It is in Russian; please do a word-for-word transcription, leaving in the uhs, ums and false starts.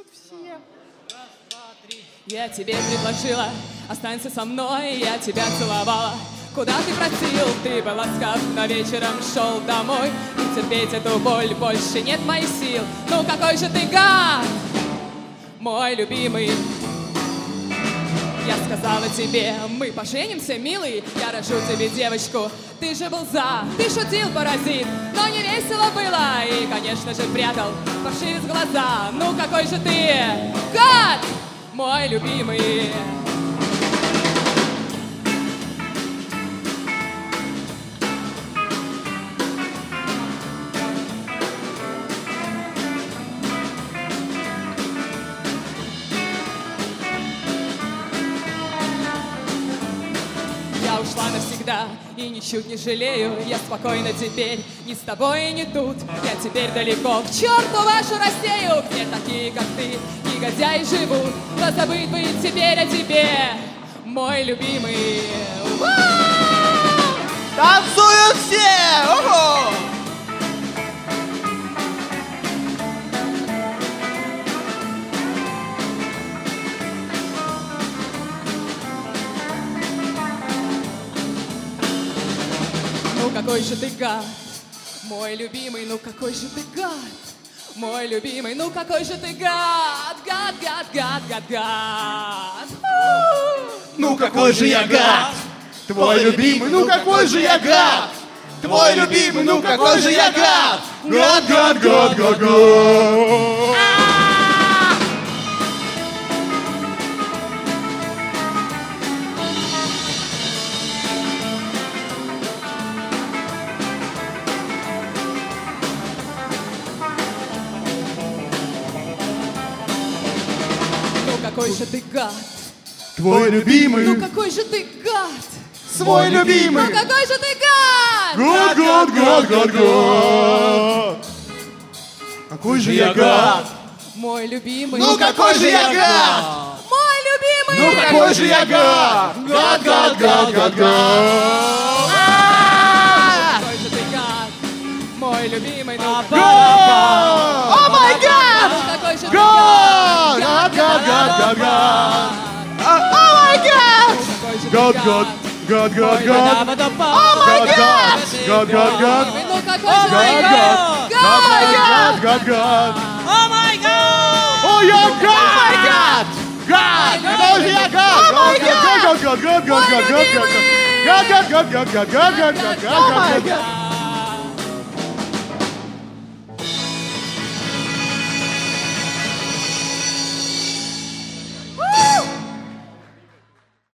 все. Я тебе предложила, останься со мной, я тебя целовала. Куда ты просил, ты был ласкав, но вечером шел домой. И терпеть эту боль больше нет моих сил. Ну какой же ты гад, мой любимый. Я сказала тебе, мы поженимся, милый. Я рожу тебе девочку, ты же был за. Ты шутил, паразит, но не весело было. И, конечно же, прятал паршивец глаза. Ну какой же ты гад, мой любимый. Я ушла навсегда и ничуть не жалею. Я спокойна теперь, ни с тобой, ни тут. Я теперь далеко, к черту вашу Россию. Где такие, как ты, негодяи живут. Позабыть бы теперь о тебе, мой любимый. Танцуют все! Ого! Ну какой же ты гад, мой любимый, ну какой же ты гад, мой любимый, ну какой же ты гад, гад, гад, гад, гад, гад. Ну какой же я гад, твой любимый, ну какой же я гад, твой любимый, ну какой же я гад, гад, гад, гад, гад, гад. Какой же ты гад, Твой любимый, ну какой же ты гад, свой любимый, ну какой же ты гад, гад, гад, гад, гад, гад. Какой же я гад, мой любимый, ну какой же я гад, мой любимый, ну какой же я гад, гад, гад, гад, гад, гад. какой же ты гад, мой любимый, ну О май гад, какой же ты гад, гад, гад, гад, гад. О май гад, гад, гад, гад, гад, гад. О май гад, гад, гад, гад. ну какой же ты Гад, гад, гад, гад, гад. о май гад, О, я гад! Гад! Это же я гад! Гад, гад, гад, гад, гад, гад, гад, гад, гад, гад, гад, гад, гад, гад, гад, гад, гад, гад, гад.